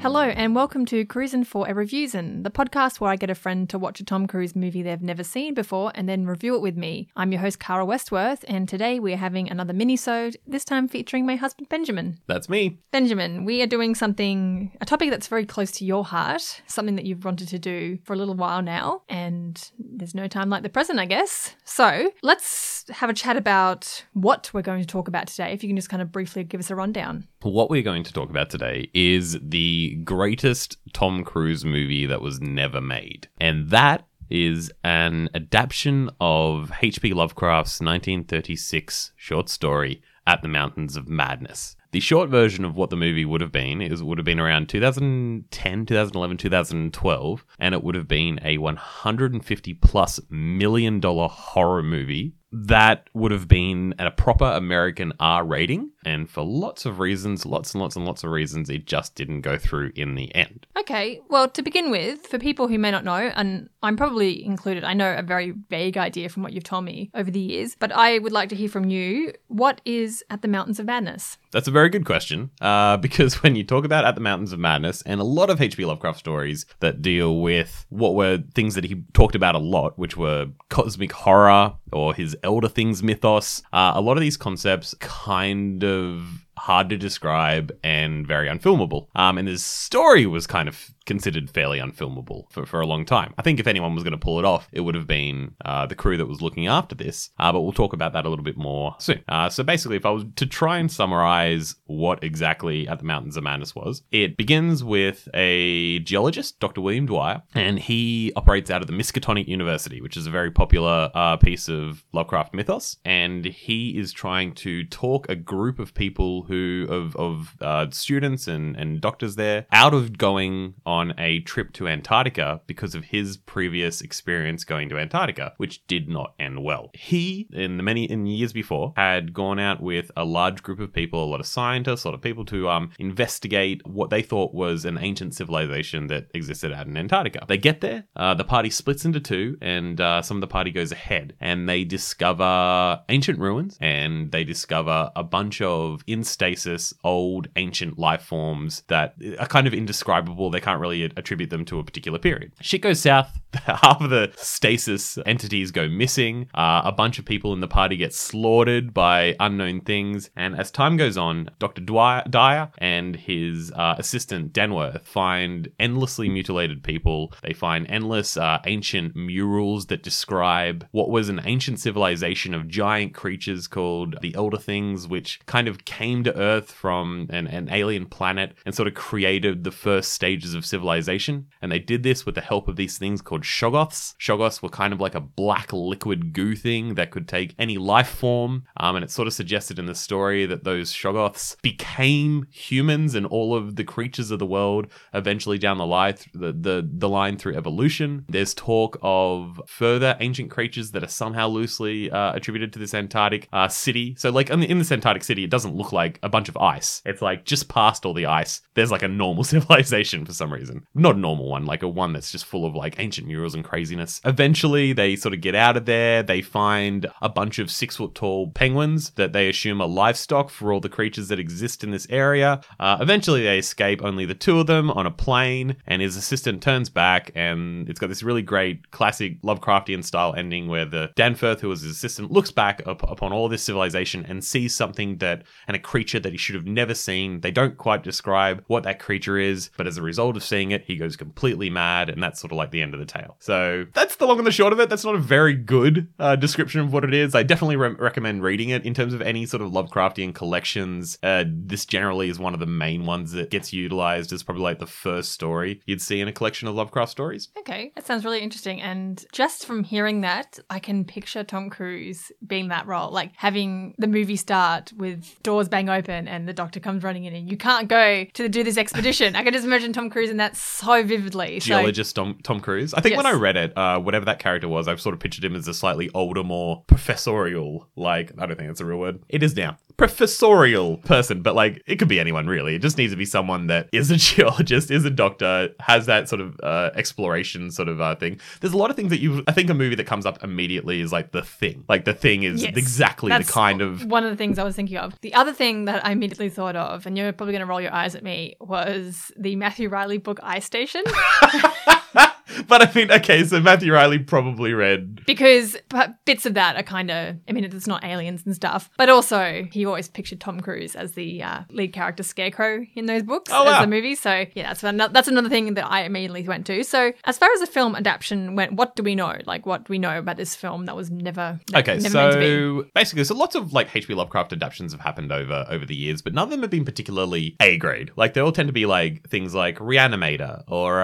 Hello and welcome to Cruisin' for a Reviewsin', the podcast where I get a friend to watch a Tom Cruise movie they've never seen before and then review it with me. I'm your host, Cara Westworth, and today we're having another mini-sode, this time featuring my husband, Benjamin. That's me. Benjamin, we are doing a topic that's very close to your heart, something that you've wanted to do for a little while now, and there's no time like the present, I guess. So let's have a chat about what we're going to talk about today, if you can just kind of briefly give us a rundown. What we're going to talk about today is the greatest Tom Cruise movie that was never made. And that is an adaptation of H.P. Lovecraft's 1936 short story, At the Mountains of Madness. The short version of what the movie would have been would have been around 2010, 2011, 2012, and it would have been a $150+ million horror movie that would have been at a proper American R rating, and for lots of reasons, lots and lots of reasons, it just didn't go through in the end. Okay, well, to begin with, for people who may not know, and I'm probably included, I know a very vague idea from what you've told me over the years, but I would like to hear from you, what is At the Mountains of Madness? That's a very good question, because when you talk about At the Mountains of Madness, and a lot of H.P. Lovecraft stories that deal with what were things that he talked about a lot, which were cosmic horror or his Elder Things mythos, a lot of these concepts kind of hard to describe and very unfilmable. And his story was kind of considered fairly unfilmable for a long time. I think if anyone was going to pull it off, it would have been the crew that was looking after this, but we'll talk about that a little bit more soon. So basically, if I was to try and summarize what exactly At the Mountains of Madness was, it begins with a geologist, Dr. William Dwyer, and he operates out of the Miskatonic University, which is a very popular piece of Lovecraft mythos, and he is trying to talk a group of people of students and doctors there out of going on a trip to Antarctica because of his previous experience going to Antarctica, which did not end well. He, in years before, had gone out with a large group of people, a lot of scientists, a lot of people to investigate what they thought was an ancient civilization that existed out in Antarctica. They get there, the party splits into two, and some of the party goes ahead, and they discover ancient ruins, and they discover a bunch of in stasis old ancient life forms that are kind of indescribable. They can't really attribute them to a particular period. Shit goes south. Half of the stasis entities go missing. A bunch of people in the party get slaughtered by unknown things. And as time goes on, Dr. Dyer and his assistant Denworth find endlessly mutilated people. They find endless ancient murals that describe what was an ancient civilization of giant creatures called the Elder Things, which kind of came to Earth from an alien planet and sort of created the first stages of civilization. And they did this with the help of these things called Shoggoths. Shoggoths were kind of like a black liquid goo thing that could take any life form. And it's sort of suggested in the story that those Shoggoths became humans and all of the creatures of the world eventually down the line, the line through evolution. There's talk of further ancient creatures that are somehow loosely attributed to this Antarctic city. So like in this Antarctic city, it doesn't look like a bunch of ice. It's like just past all the ice, there's like a normal civilization for some reason. Not a normal one, like a one that's just full of like ancient murals and craziness. Eventually, they sort of get out of there. They find a bunch of 6-foot tall penguins that they assume are livestock for all the creatures that exist in this area. Eventually, they escape, only the two of them on a plane, and his assistant turns back, and it's got this really great classic Lovecraftian style ending where the Danforth, who was his assistant, looks back upon all this civilization and sees something and a creature that he should have never seen. They don't quite describe what that creature is, but as a result of seeing it, he goes completely mad, and that's sort of like the end of the tale. So that's the long and the short of it. That's not a very good description of what it is. I definitely recommend reading it in terms of any sort of Lovecraftian collections. This generally is one of the main ones that gets utilized as probably like the first story you'd see in a collection of Lovecraft stories. Okay, that sounds really interesting. And just from hearing that, I can picture Tom Cruise being that role, like having the movie start with doors bang open and the doctor comes running in and you can't go to do this expedition. I can just imagine Tom Cruise in that so vividly. Geologist Tom Cruise. I think when I read it, whatever that character was, I've sort of pictured him as a slightly older, more professorial, like, I don't think that's a real word. It is now. Professorial person, but like, it could be anyone really. It just needs to be someone that is a geologist, is a doctor, has that sort of exploration sort of thing. There's a lot of things that I think a movie that comes up immediately is like The Thing. Like The Thing is exactly the kind of... one of the things I was thinking of. The other thing thing that I immediately thought of, and you're probably going to roll your eyes at me, was the Matthew Riley book Ice Station. But I mean, okay, so Matthew Riley probably read... Because bits of that are kind of, I mean, it's not aliens and stuff, but also he always pictured Tom Cruise as the lead character Scarecrow in those books as the movie. So yeah, that's another thing that I immediately went to. So as far as the film adaptation went, what do we know? Like, what do we know about this film that was never meant to be? Basically, so lots of like H.P. Lovecraft adaptations have happened over the years, but none of them have been particularly A grade. Like they all tend to be like things like Reanimator or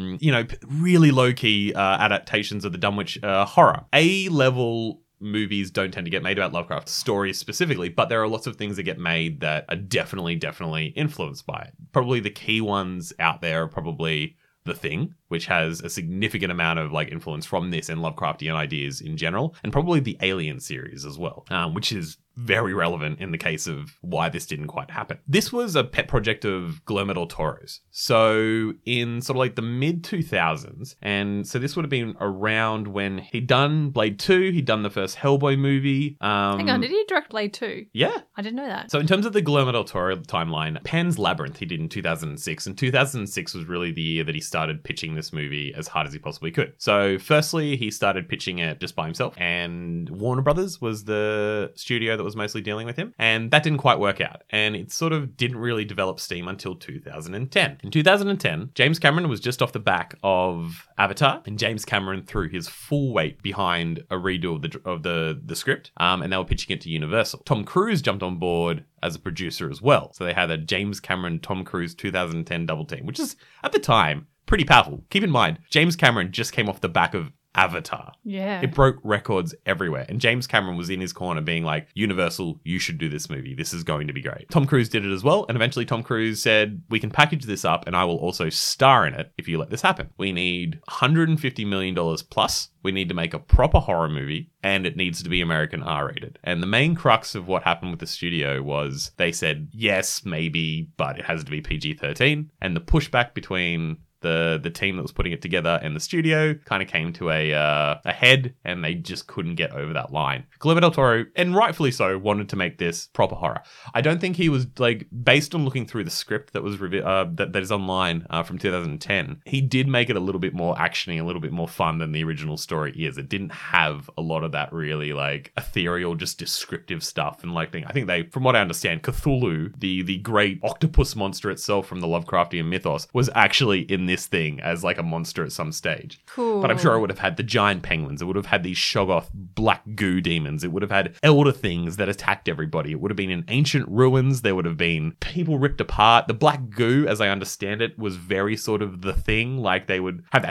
really low-key adaptations of the Dunwich horror. A-level movies don't tend to get made about Lovecraft stories specifically, but there are lots of things that get made that are definitely influenced by it. Probably the key ones out there are probably The Thing, which has a significant amount of like influence from this and Lovecraftian ideas in general, and probably the Alien series as well, which is very relevant in the case of why this didn't quite happen. This was a pet project of Guillermo del Toro's. So in sort of like the mid-2000s, and so this would have been around when he'd done Blade 2, he'd done the first Hellboy movie. Hang on, did he direct Blade 2? Yeah. I didn't know that. So in terms of the Guillermo del Toro timeline, Pan's Labyrinth he did in 2006, and 2006 was really the year that he started pitching this movie as hard as he possibly could. So firstly, he started pitching it just by himself, and Warner Brothers was the studio that was mostly dealing with him, and that didn't quite work out, and it sort of didn't really develop steam until 2010. In 2010, James Cameron was just off the back of Avatar, and James Cameron threw his full weight behind a redo of the script, and they were pitching it to Universal. Tom Cruise jumped on board as a producer as well, so they had a James Cameron, Tom Cruise 2010 double team, which is, at the time, pretty powerful. Keep in mind, James Cameron just came off the back of Avatar. Yeah. It broke records everywhere. And James Cameron was in his corner being like, Universal, you should do this movie. This is going to be great. Tom Cruise did it as well. And eventually Tom Cruise said, we can package this up and I will also star in it if you let this happen. We need $150 million plus. We need to make a proper horror movie and it needs to be American R-rated. And the main crux of what happened with the studio was they said, yes, maybe, but it has to be PG-13. And the pushback between the team that was putting it together and the studio kind of came to a head, and they just couldn't get over that line. Guillermo del Toro, and rightfully so, wanted to make this proper horror. I don't think he was, like, based on looking through the script that was that is online from 2010, he did make it a little bit more actiony, a little bit more fun than the original story is. It didn't have a lot of that really, like, ethereal, just descriptive stuff. And, like, I think they, from what I understand, Cthulhu, the great octopus monster itself from the Lovecraftian mythos, was actually in this thing as like a monster at some stage. Cool. But I'm sure it would have had the giant penguins. It would have had these Shoggoth black goo demons. It would have had elder things that attacked everybody. It would have been in ancient ruins. There would have been people ripped apart. The black goo, as I understand it, was very sort of the thing. Like they would have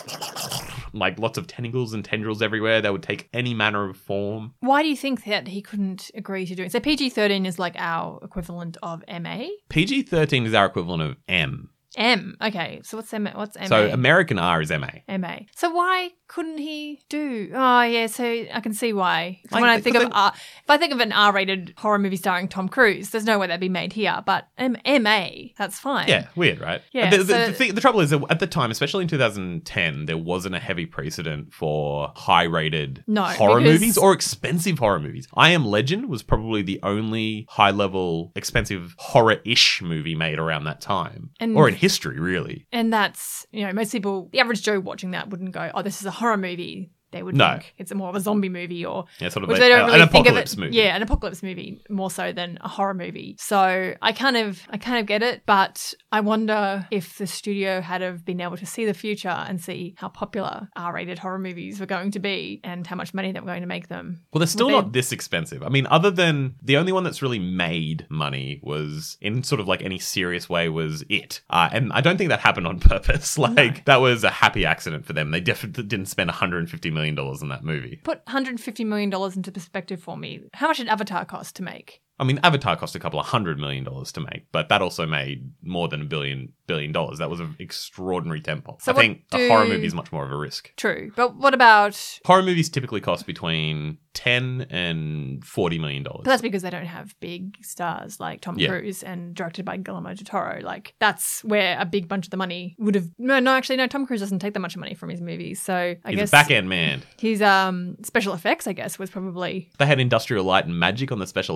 that like lots of tentacles and tendrils everywhere. They would take any manner of form. Why do you think that he couldn't agree to do it? So PG-13 is like our equivalent of MA? PG-13 is our equivalent of M. M. Okay. So what's MA? So American R is MA. MA. So why couldn't he do? Oh, yeah. So I can see why. Like, when I think of if I think of an R-rated horror movie starring Tom Cruise, there's no way that'd be made here. But MA, that's fine. Yeah, weird, right? Yeah. The trouble is that at the time, especially in 2010, there wasn't a heavy precedent for high-rated horror movies or expensive horror movies. I Am Legend was probably the only high-level, expensive horror-ish movie made around that time, or in history, really. And that's, most people, the average Joe watching that wouldn't go, oh, this is a horror movie. They would think it's more of a zombie movie or sort of which they don't really an think apocalypse of it. movie. Yeah, an apocalypse movie more so than a horror movie. So I kind of get it, but I wonder if the studio had have been able to see the future and see how popular R-rated horror movies were going to be and how much money they were going to make them. Well, they're still not this expensive. I mean, other than the only one that's really made money was in sort of like any serious way was It. And I don't think that happened on purpose. That was a happy accident for them. They definitely didn't spend $150 million on that movie. Put $150 million into perspective for me. How much did Avatar cost to make? I mean, Avatar cost a couple of $100 million to make, but that also made more than $1 billion. That was an extraordinary tentpole. So I think a horror movie is much more of a risk. True. But what about... Horror movies typically cost between $10 and $40 million. But that's because they don't have big stars like Tom Cruise and directed by Guillermo del Toro. Like, that's where a big bunch of the money would have... No, Tom Cruise doesn't take that much money from his movies. So I guess... He's a back-end man. His special effects, I guess, was probably... They had Industrial Light and Magic on the special effects of this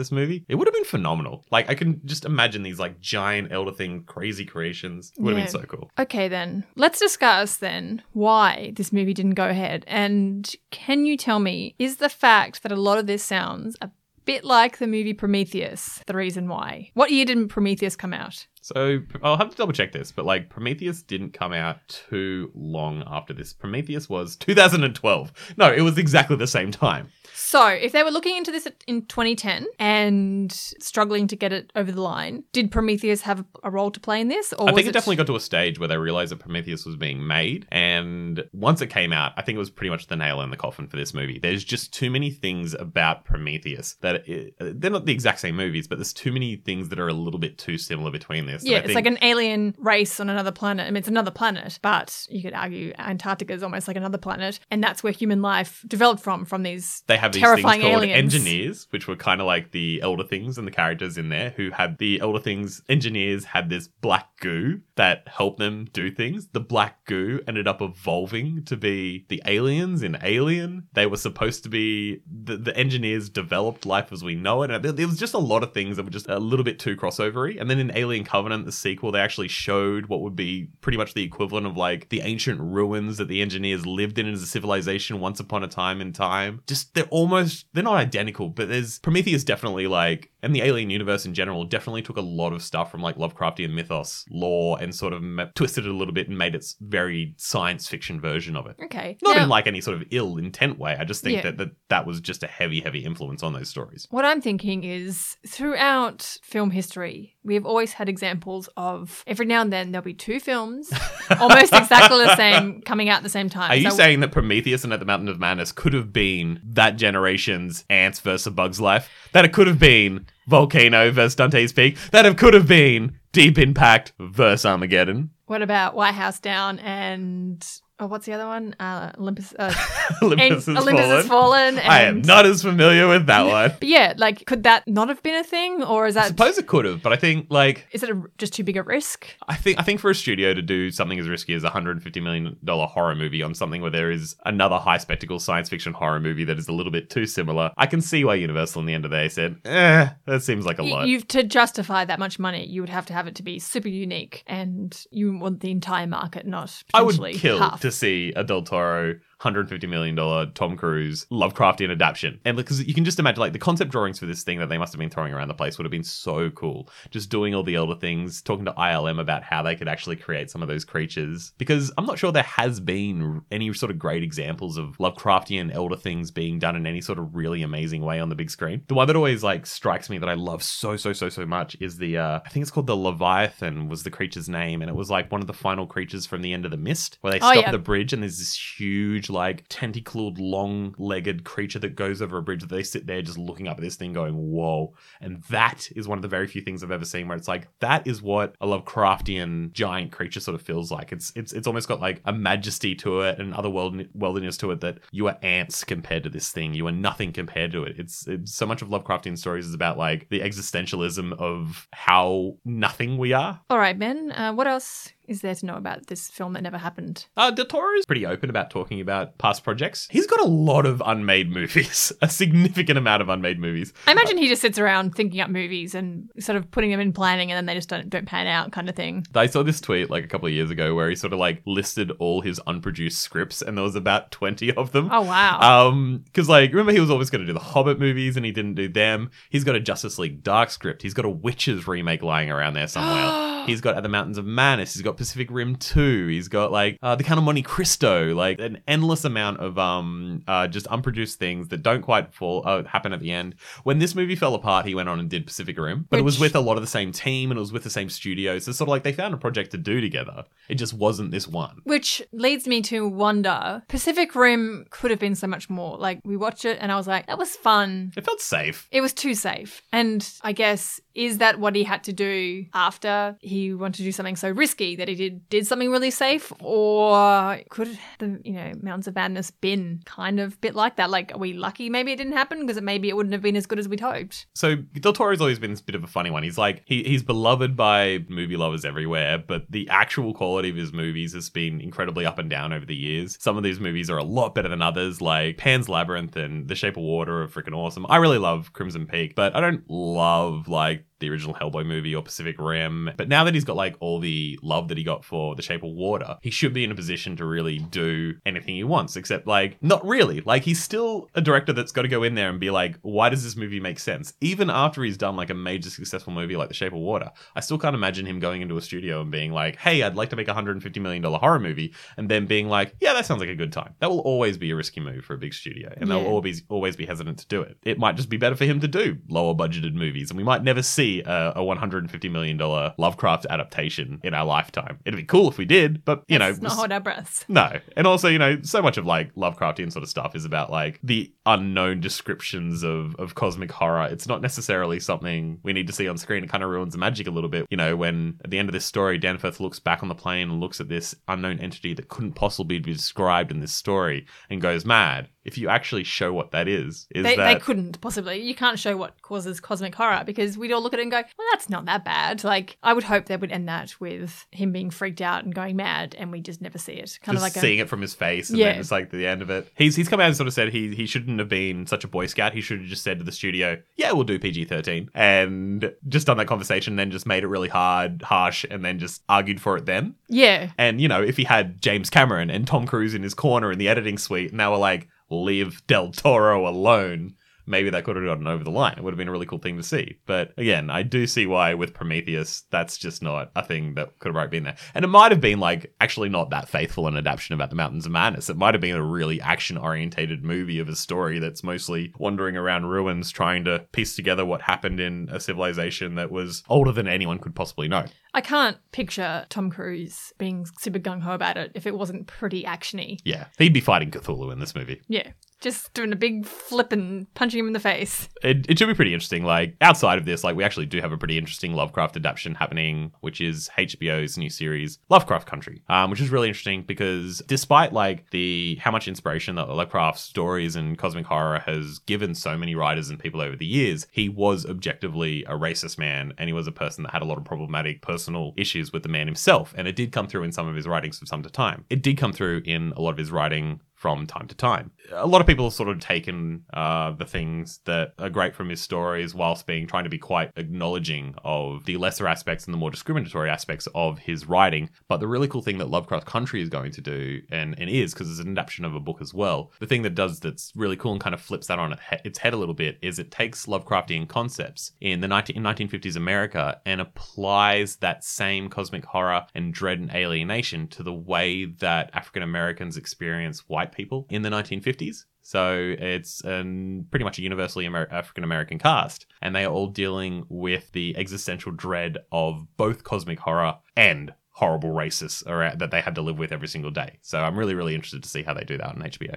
this movie, it would have been phenomenal. Like, I can just imagine these like giant Elder Thing crazy creations. It would have been so cool. Okay, then. Let's discuss then why this movie didn't go ahead. And can you tell me, is the fact that a lot of this sounds a bit like the movie Prometheus the reason why? What year did Prometheus come out? So I'll have to double check this, but like Prometheus didn't come out too long after this. Prometheus was 2012. No, it was exactly the same time. So if they were looking into this in 2010 and struggling to get it over the line, did Prometheus have a role to play in this? Or I think it definitely got to a stage where they realized that Prometheus was being made. And once it came out, I think it was pretty much the nail in the coffin for this movie. There's just too many things about Prometheus that they're not the exact same movies, but there's too many things that are a little bit too similar between this. Yeah, it's like an alien race on another planet. I mean, it's another planet, but you could argue Antarctica is almost like another planet. And that's where human life developed from these They have these terrifying things called aliens. engineers, which were kind of like the Elder Things and the characters in there who had the Elder Things engineers had this black goo that helped them do things. The black goo ended up evolving to be the aliens in Alien. They were supposed to be the engineers developed life as we know it. And there was just a lot of things that were just a little bit too crossovery. And then in Alien Covenant, the sequel, they actually showed what would be pretty much the equivalent of like the ancient ruins that the engineers lived in as a civilization once upon a time in time. Just they're not identical, but there's Prometheus definitely like, and the Alien universe in general definitely took a lot of stuff from like Lovecraftian mythos, lore, and sort of twisted it a little bit and made its very science fiction version of it. Okay. Not Now, in like any sort of ill intent way. I just think that was just a heavy influence on those stories. what I'm thinking is throughout film history, we have always had examples of every now and then there'll be two films almost exactly the same coming out at the same time. Are you saying that Prometheus and At the Mountain of Madness could have been that generation's Ants versus A Bug's Life? That it could have been Volcano versus Dante's Peak? That it could have been Deep Impact versus Armageddon? What about White House Down and... Oh, what's the other one? Olympus. Olympus Has Fallen. And... I am not as familiar with that one. But yeah, like, could that not have been a thing? Or is I that... suppose it could have, but I think, like... Is it just too big a risk? I think for a studio to do something as risky as a $150 million horror movie on something where there is another high spectacle science fiction horror movie that is a little bit too similar, I can see why Universal in the end of the day said, that seems like a lot. To justify that much money, you would have to have it to be super unique, and you want the entire market, not potentially I would kill half. to see a Del Toro $150 million Tom Cruise Lovecraftian adaptation. And because you can just imagine, like, the concept drawings for this thing that they must have been throwing around the place would have been so cool. Just doing all the Elder Things, talking to ILM about how they could actually create some of those creatures. Because I'm not sure there has been any sort of great examples of Lovecraftian Elder Things being done in any sort of really amazing way on the big screen. The one that always, like, strikes me that I love so much is the, I think it's called the Leviathan was the creature's name. And it was, like, one of the final creatures from The End of the Mist, where they stop at the bridge and there's this huge, like, tentacled, long-legged creature that goes over a bridge that they sit there just looking up at this thing going, whoa. And that is one of the very few things I've ever seen where it's like, that is what a Lovecraftian giant creature sort of feels like. It's almost got like a majesty to it and otherworldliness to it that you are ants compared to this thing. You are nothing compared to it. It's so much of Lovecraftian stories is about like the existentialism of how nothing we are. All right, Ben. What else is there to know about this film that never happened? Del Toro's pretty open about talking about past projects. He's got a lot of unmade movies, a significant amount of unmade movies. I imagine he just sits around thinking up movies and sort of putting them in planning, and then they just don't pan out kind of thing. I saw this tweet like a couple of years ago where he sort of like listed all his unproduced scripts, and there was about 20 of them. Oh, wow. Because like, remember he was always going to do the Hobbit movies and he didn't do them. He's got a Justice League Dark script. He's got a Witches remake lying around there somewhere. He's got At the Mountains of Madness. He's got Pacific Rim 2. He's got like The Count of Monte Cristo, like an endless amount of just unproduced things that don't quite happen at the end. When this movie fell apart, he went on and did Pacific Rim, but it was with a lot of the same team and it was with the same studio. So sort of like they found a project to do together. It just wasn't this one. Which leads me to wonder, Pacific Rim could have been so much more. Like, we watched it and I was like, that was fun. It felt safe. It was too safe. And I guess, is that what he had to do after he wanted to do something so risky that he did something really safe, or could the Mountains of Madness been kind of a bit like that? Like, are we lucky maybe it didn't happen because maybe it wouldn't have been as good as we'd hoped? So Del Toro's always been this bit of a funny one. He's like, he's beloved by movie lovers everywhere, but the actual quality of his movies has been incredibly up and down over the years. Some of these movies are a lot better than others, like Pan's Labyrinth and The Shape of Water are freaking awesome. I really love Crimson Peak, but I don't love like the original Hellboy movie or Pacific Rim. But now that he's got like all the love that he got for The Shape of Water, he should be in a position to really do anything he wants, except like, not really. Like, he's still a director that's got to go in there and be like, why does this movie make sense? Even after he's done like a major successful movie like The Shape of Water, I still can't imagine him going into a studio and being like, hey, I'd like to make a $150 million horror movie, and then being like, yeah, that sounds like a good time. That will always be a risky move for a big studio, and they'll always be hesitant to do it. It might just be better for him to do lower budgeted movies, and we might never see a $150 million Lovecraft adaptation in our lifetime. It'd be cool if we did, but Let's not hold our breaths. No. And also, so much of like Lovecraftian sort of stuff is about like the unknown descriptions of cosmic horror. It's not necessarily something we need to see on screen. It kind of ruins the magic a little bit. When at the end of this story, Danforth looks back on the plane and looks at this unknown entity that couldn't possibly be described in this story and goes mad. If you actually show what that is they couldn't possibly. You can't show what causes cosmic horror because we'd all look at it and go, well, that's not that bad. Like, I would hope they would end that with him being freaked out and going mad, and we just never see it. Kind of like seeing it from his face, and then it's like the end of it. He's come out and sort of said he shouldn't have been such a Boy Scout. He should have just said to the studio, yeah, we'll do PG-13, and just done that conversation, and then just made it really harsh, and then just argued for it then. Yeah. And if he had James Cameron and Tom Cruise in his corner in the editing suite, and they were like, leave Del Toro alone, maybe that could have gotten over the line. It would have been a really cool thing to see. But again, I do see why with Prometheus, that's just not a thing that could have been there. And it might have been like actually not that faithful an adaptation about the Mountains of Madness. It might have been a really action-orientated movie of a story that's mostly wandering around ruins trying to piece together what happened in a civilization that was older than anyone could possibly know. I can't picture Tom Cruise being super gung-ho about it if it wasn't pretty actiony. Yeah, he'd be fighting Cthulhu in this movie. Yeah. Just doing a big flip and punching him in the face. It should be pretty interesting. Like, outside of this, like, we actually do have a pretty interesting Lovecraft adaptation happening, which is HBO's new series, Lovecraft Country, which is really interesting because despite, like, how much inspiration that Lovecraft's stories and cosmic horror has given so many writers and people over the years, he was objectively a racist man, and he was a person that had a lot of problematic personal issues with the man himself, and it did come through in some of his writings from time to time. It did come through in a lot of his writing from time to time. A lot of people have sort of taken the things that are great from his stories whilst trying to be quite acknowledging of the lesser aspects and the more discriminatory aspects of his writing. But the really cool thing that Lovecraft Country is going to do, and is, because it's an adaptation of a book as well, the thing that does that's really cool and kind of flips that on its head a little bit is it takes Lovecraftian concepts in 1950s America and applies that same cosmic horror and dread and alienation to the way that African Americans experience white people in the 1950s. So it's pretty much a universally African-American cast, and they are all dealing with the existential dread of both cosmic horror and horrible racists that they had to live with every single day. So I'm really, really interested to see how they do that on HBO.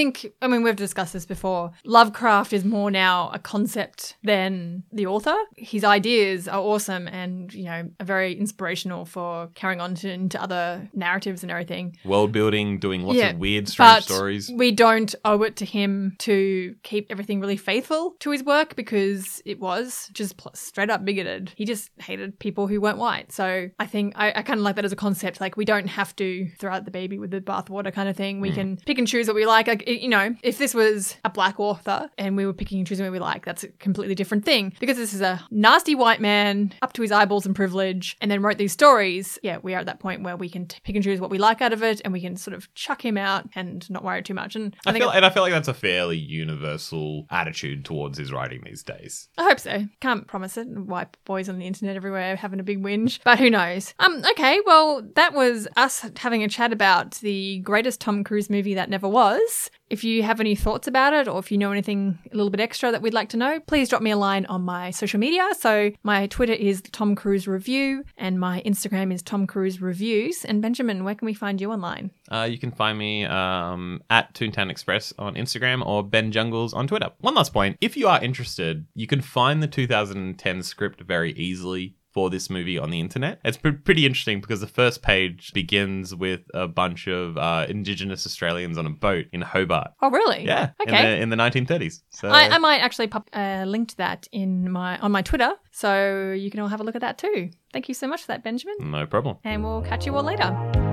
I mean, we've discussed this before. Lovecraft is more now a concept than the author. His ideas are awesome and, are very inspirational for carrying on into other narratives and everything. World building, doing lots of weird, strange stories. We don't owe it to him to keep everything really faithful to his work because it was just straight up bigoted. He just hated people who weren't white. So I think I kind of like that as a concept. Like, we don't have to throw out the baby with the bathwater kind of thing. We can pick and choose what we like. Like, if this was a black author and we were picking and choosing what we like, that's a completely different thing. Because this is a nasty white man up to his eyeballs in privilege and then wrote these stories. Yeah, we are at that point where we can pick and choose what we like out of it, and we can sort of chuck him out and not worry too much. And I feel like that's a fairly universal attitude towards his writing these days. I hope so. Can't promise it. White boys on the internet everywhere having a big whinge, but who knows? Okay, well, that was us having a chat about the greatest Tom Cruise movie that never was. If you have any thoughts about it, or if you know anything a little bit extra that we'd like to know, please drop me a line on my social media. So my Twitter is Tom Cruise Review and my Instagram is Tom Cruise Reviews. And Benjamin, where can we find you online? You can find me at Toontown Express on Instagram or Ben Jungles on Twitter. One last point, if you are interested, you can find the 2010 script very easily for this movie on the internet. It's pretty interesting because the first page begins with a bunch of Indigenous Australians on a boat in Hobart. Oh, really? Yeah. Okay. In the 1930s. So I might actually pop a link to that on my Twitter, so you can all have a look at that too. Thank you so much for that, Benjamin. no problem. And we'll catch you all later.